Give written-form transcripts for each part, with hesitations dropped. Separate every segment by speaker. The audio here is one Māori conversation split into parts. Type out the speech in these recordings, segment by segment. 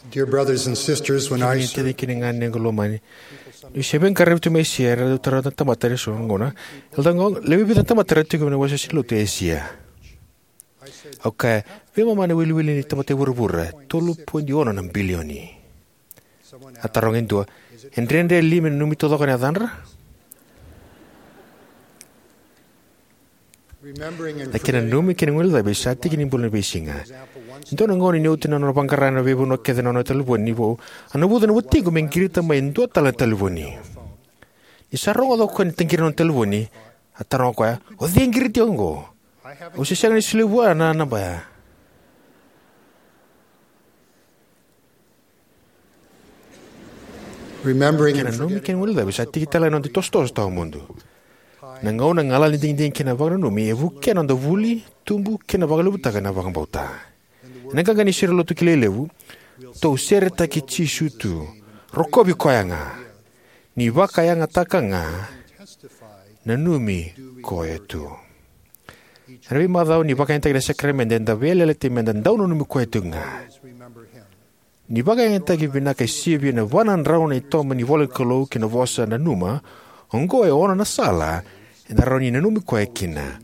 Speaker 1: Dear brothers and sisters, when I served
Speaker 2: Sheben karib tu mesia ra utara tanta materi so ngona eldango lebi tanta materi tu kemana wasa silu tu Asia. Okay, vema mana wili ni tamate burbura tolu point yono nam bilioni. Atarong endo endrende lime numi todo kana danra. Lakini numi kini ngul da besati kini bulan besinga. Ito na ngoni niutin na pangkarana bebo no kede no telefoni bo anu budan buti ko mengkirita main do tala telefoni. Isarong do kon tengkir no telefoni atarong ko ya o dengkiriti ongo. O sisang ni silibu na ba.
Speaker 1: remembering
Speaker 2: Kena numi kini ngul da besati kita la no tostos ta mundo. Nangau na ngala ni ding kena bagno numi evu kena do vuli tumbu kena bagalu butaka na bagang bauta. Nagagani sirlo tu kilelewu to serta ki chishutu rokobi koyanga ni wakayanga takanga nanumi koetu Rabi madau ni wakayanga takina sakramende nda velele timenda ndauno numi koetunga ni wakayanga taki binaka sibi na wanan rauna itoma ni vole kolo kina vosa nanuma ongoe ona na sala na roni nanumi koekina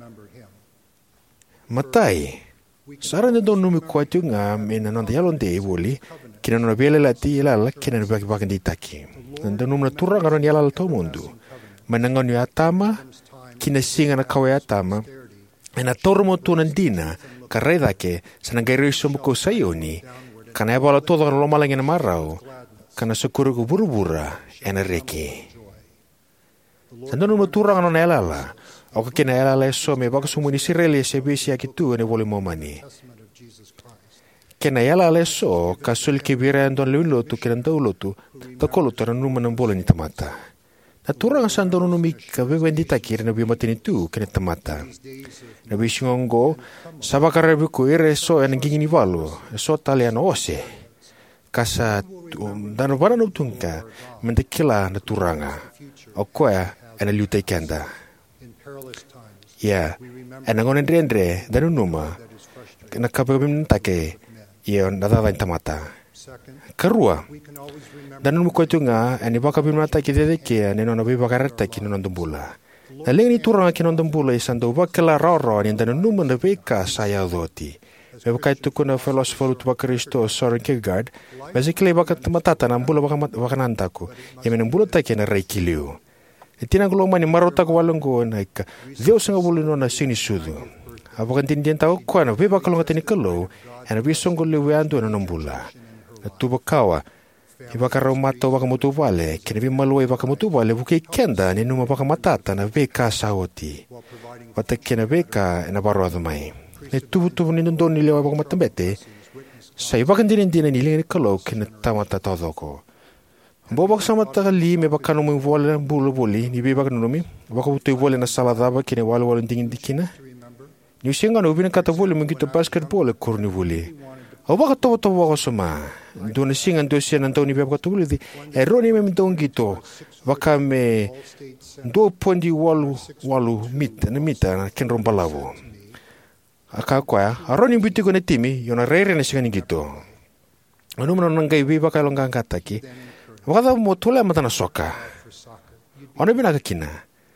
Speaker 2: matai Sarang na doon numi kuat yung mena nanda yalon de woli kina nona bela lati yalala kina nabaki bakan ditaki. Nanda numi na turang aron yalala to mundo. Manangan yu atama kina singa na kawai atama ena tormo tu nandina kareda ke sanangay somuko sayoni kana yabala todo kan lomalang ina marau kana sakuru ko burubura ena reki. Nanda numi turang aron yalala o kina yalala so me baka sumuni sirele se besi akitu ne vole momani. Kena yalala so kasul kibira andon lulo tu kina daulo tu takolo tara numa ng bola ni tamata. Naturang sandon numi ka bebendita kira na bimatini tu kina tamata. Na bisingongo sabakarabi ko ire so en gingini valo so taliano ose. Kasa dano bana nubtungka mendekila naturanga. O koya ena lutai kenda. Ya, enangonendre danu numa nakabim take iyo nadada tamata. Karua danu mukotunga ani bakabim nata kidede ke neno nabi bakarata kinon dumbula. Nalini turang kinon dumbula isando bakala roro ni danu numa na beka saya doti. Bebakai tukuna philosopher tu bakristo Soren Kierkegaard, basically bakat matata nambula bakanantaku. Yemen nambula take na reikiliu. Itina ko mani marota ko walong ko naika. Deus nga bulino na sinisudo. Apakan tindian tao ko na beba kalong atini kalo, ana bisong ko liwando na nambula. Natuba kawa. Iba karaw mato baka mutubale, kinabi maluwa baka mutubale buki kenda ni numa baka matata na beka sawoti. Pata kina beka na baro adumay. Tubu ni nandon niliwa baka matambete. Sa iba kan din nilingan kalo kina tamata todo ko. Bobak sama takali me bakano mo vola bulo boli ni be bakano mi baka utoy vola na salada ba kine wala wala dingin dikina ni singa no bina kata vola mo gito basketball korni voli o baka to wako suma do na singa do siya nanto ni be baka to voli eroni me don gito baka me 2.8 mita na ken rompalavo aka kwa aroni biti ko na timi yona rere na singa ni gito ano mo nang gay be baka longang kataki Wakata mo tula mata na soka. Ono bina kakina.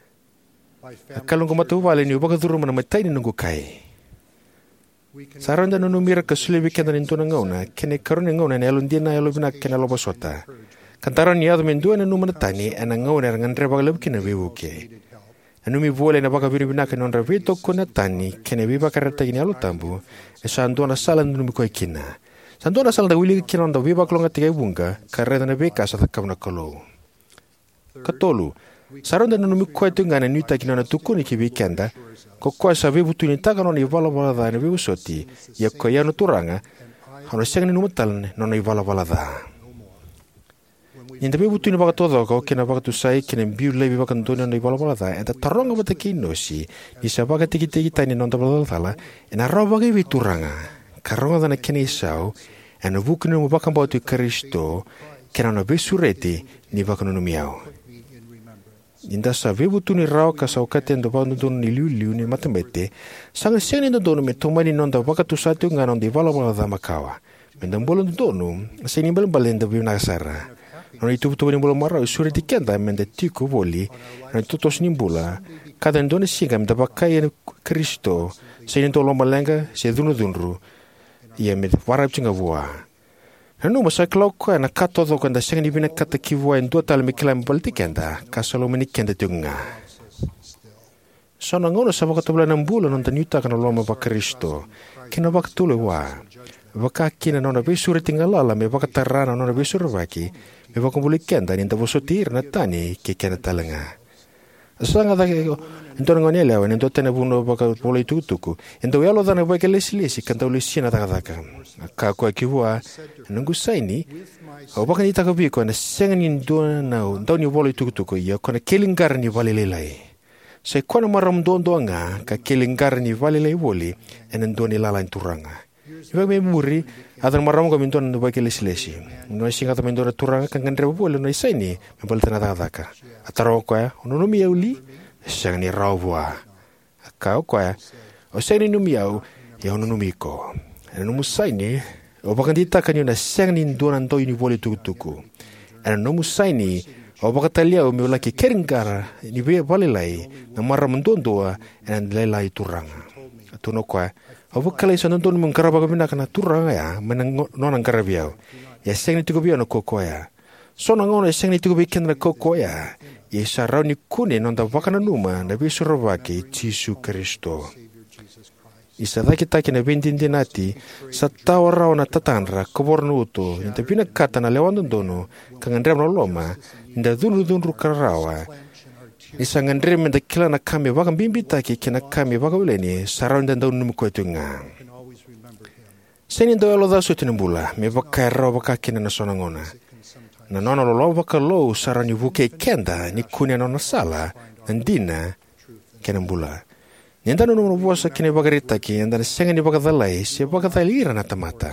Speaker 2: Kalung ko matu wale ni ubaka turu mana matai ni nungu kai. Saran da nunu mira kasulibi kenda nintu na ngauna, kene karun ngauna ni alun dina alo bina kena loba sota. Kantaran ni adu mendu na numana tani ana ngauna ngandre baka lebu kena bibuke. Anu mi vole na baka bina kena ondra vito kuna tani kene biba karata ni alo tambu. Esa andu na salan nunu mi koi kina. Santo na sal da wili kinon da viva klonga tiga bunga kareta na beka sa takam na kolo. Katolu saron da nunu mikwa tunga na nuta kinona tukuni ki weekenda ko kwa sa vibu tuni taga no ni vala vala da na vibu soti ya ko ya no turanga hano seng ni numatal no ni vala vala da. Inda vibu tuni baka todo ko kena baka tu sai kena biu le viva kan tuni no vala vala da enta taronga bata kinosi ni sa baka tiki tiki tani no da vala vala ena roba ge vituranga. Karonga na kene isau, ana vukunu mo bakang bautu Kristo, kena na besureti ni bakanu miau. Inda sa vebu tu ni rao ka sa okaten do bandu don ni liu ni matambete, sanga seni do don me tomani non da bakatu satu nganon di vala vala da makawa. mendambolo donu sa ni balbalenda bina sara no itu tu ni bola mara suri dikenda mende tiku voli no totos ni bola kada ndone singa menda bakai Kristo sa ni tolo malenga se dunru ia me warap chinga voa no masa kloko na kato do kanda singa ni bina kata kivoa ndo tal me kila mbaltikenda kasalo menikenda tunga sona ngono sa bakatula ng bulo nung tanyuta ka na loma ba Kristo kina bakatule wa baka kina nona besure tingalala me bakatarana nona besure baki me bakumbulikenda ninta bosotir na tani kikena talanga asanga da ento ngonele wa ento tene buno baka pole tutuku ento yalo dana baka lesilesi kanta ulisina takataka ka kwa kiwa nungu saini o baka nita ka biko na senganin do na ndoni pole tutuku ya kona kelingar ni valelelai sa kona maramdondo nga ka kelingar ni valelai woli enendoni lalain turanga iba me muri adan maram ko minton no baka lesilesi no singa ta mindora turanga kan ngandre woli no isaini me baltana takataka ataro kwa ono mi yauli sang ni rawa ka kwa o sang ni numiau ya ono numiko eno musaini o bakandita kanyo na sang ni donan to ni voli tukutuku eno musaini o bakatalia o me laki keringara ni be valelai na maram ndondoa en lelai turanga atuno kwa o bakalai sa ndon mong karaba kabina kana turanga ya menang nonan karabiao ya sang ni tukubio no kokoya so nangono sang ni tukubi kendra kokoya ya sarau ni kune nonda wakana numa na bisurabaki Jesu Kristo isa kita kina bendindinati sa tawarao na tatanra kabornuto inta pinakata na lewan dono kangandrem no loma nda dunru karawa isa ngandrem nda kila na kami wakam bimbitaki kina kami wakawileni sarau nda num kwetunga senin do lo da sutinimbula me bakara bakakina na sonangona na nona lo baka lo sarani vuke kenda ni kunya nona sala ndina kenambula Nyanda no buasa kine bagarita ki anda senga ni bagadalai se bagadalira na tamata.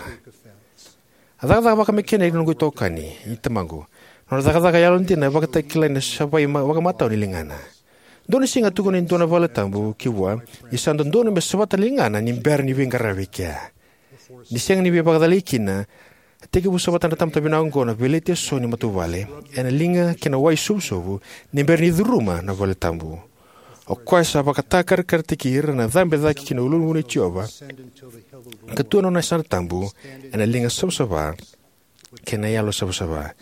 Speaker 2: Ada baka mekene no gutokani itamango. No da yalon tina bagata kila na sabai bagamata ni lingana. Doni singa tuko ni dona vala tambu kiwa isando dona me sabata lingana ni berni vingaravikia. Ni senga ni bagadalikin teke bu sabata na tamta binango na velete so ni matuvale ena linga kena wai subsovu ni berni duruma na vala tambu. O kwa sa bakatakar kartikir na dhambe dhaki kina ululu ni chioba katuano na sana tambu ena linga sabsaba kena yalo sabsaba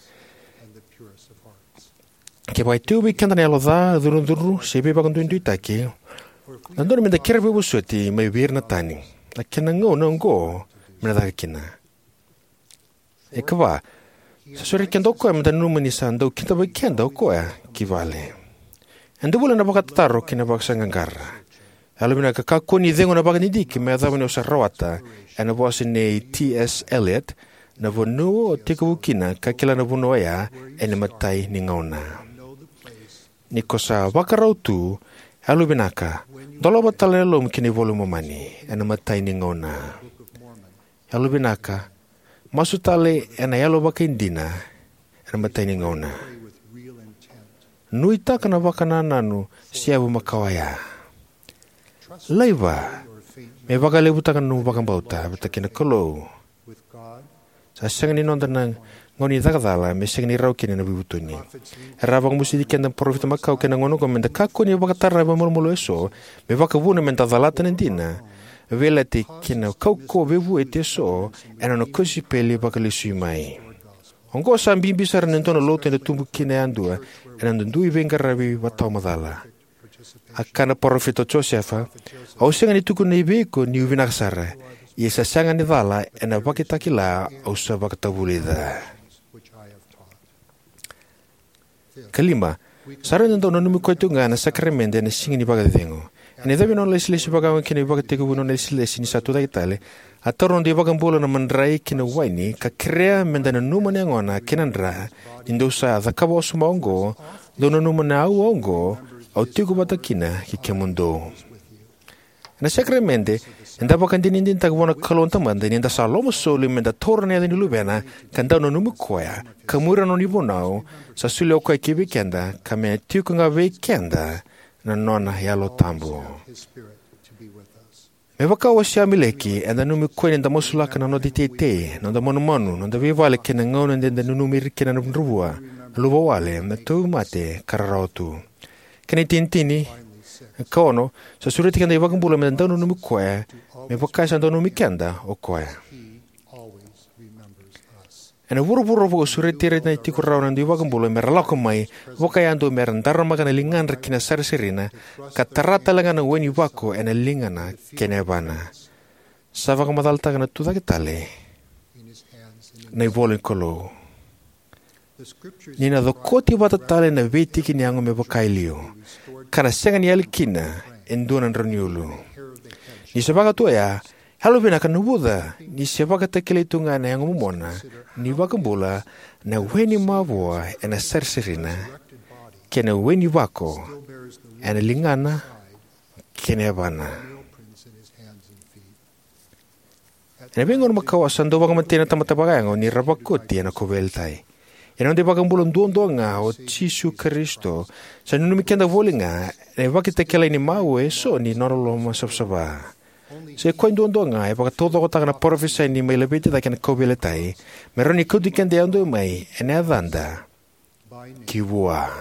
Speaker 2: ke bai tubi kanda na yalo dha dhurunduru sebe bakandu induitaki nandoni menda kira bibu sueti mai vir na tani na kena ngo mena dhaka kina e kawa sasuri kenda okoa menda numani sa ndau kinta bai kenda okoa kivale Ando bula na bakataro kina baksangangarra. Alumina kakakuni dengo na bakanidiki me adhabani o sarawata ana boasi ne T.S. Eliot na vonu o tikawukina kakila na vonu aya ene matai ni ngauna. Nikosa bakarautu alubinaka dolo batalelo mkini volu mamani ene matai ni ngauna. Alubinaka masutale ena yalo bakindina ene matai ni ngauna. Nuita kana wakana nanu siabu makawaya. Laiva, me wakalebuta kanu wakambauta, batakina kolo. Sa sangani nondanang ngoni dakadala, me sangani rau kina na bibutuni. Rabang musidi kenda profita makau kena ngono komenda kako ni wakatara bamulmulo eso, me wakabuna menta dalata nendina. Velati kina kauko bebu eteso, ena no kusi peli wakalisui mai. Ongo sambi bisar nentono lote na tumbu kina andua, ena ndui vengarabi watau madala. Akana profito Josefa, au senga ni tuku nei beko ni uvinaksara, isa sanga ni dala ena wakitakila au sa wakatabulida. Kalima, sara nentono numi koitunga na sakramende na singi ni bagadengo. Ene dabi non lesilesi bagawan kina wakatiku non lesilesi ni satu daitale, Ataron di bagambola na mandrai kina waini ka krea mendana numa ni angona kinandra nindosa the kabo sumaongo dono numa na uongo au tiku batakina ki kemundo. Na sacramente enda bakan dinindin tagwana kalon tamanda ninda salomo soli menda torne ni lubena kanda no numu koya kamura no nibonao sa sulo ko kibikenda kame tiku nga vekenda na nona yalo tambo. Me wakawa si amileki and the numi kwen the mosulaka na no ditete, no the monomonu, no the vivale ken and ngon and the numi riken and rua, luvawale, and the tu mate, karautu. Kenitintini, kono, so sureti can the wagambula and the numi kwe, me wakas and the numi kenda, o kwe. And a wuruburo sureti na tikurao and the wagambula meralakomai, wakayando merandaramagan lingan rekina sarserina, katarata langana weni wako and a lingana kenebana. Savakamadalta gana tudakitale. Naivolin kolo. Nina the koti watatale na vetiki nyango me wakailio. Kana sengan yalikina, endunan ranyulu. Ni sabaka tuaya, halubina kanubuda, ni sabaka takilitunga na yang umumona, ni wakambula, na weni mavua, and a sarserina, kena weni wako, and a lingana, kenebana. And vengono makawasan do bagamantina tamatabagango ni rabakuti na kubeltai. E non deva gambulon duondonga o Gesù Cristo. Sa non mi kenda volinga, e vakite kela ni mawe so ni norolo masabsaba. Se koin duondonga e baka todo kota kana profesa ni mai lebete da kana kubeltai. Meroni kudi kende ando mai ene avanda. Kiwa.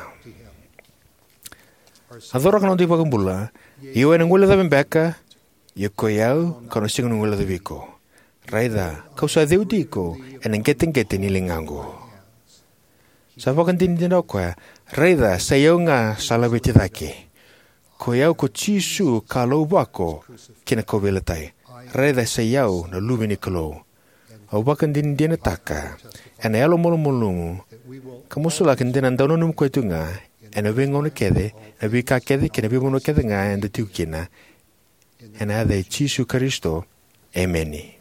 Speaker 2: Adoro kana deva gambula. Io e ngula da bembeka. Io koyau kana singu ngula da biko. Raida, kausa deudiko, and then getting nilingango. Savakan din okwa, Raida, sayonga salabitidaki. Koyau ko chisu kalobako, kinakobelatai. Raida sayau na luminikolo. Awakan din dinataka, and elo molomolungu. Kamusulakin din ang danonum kwetunga, and a wing on a kede, a vika kede, can a bimono kedanga, and the tukina, and a de chisu Cristo, Ameni.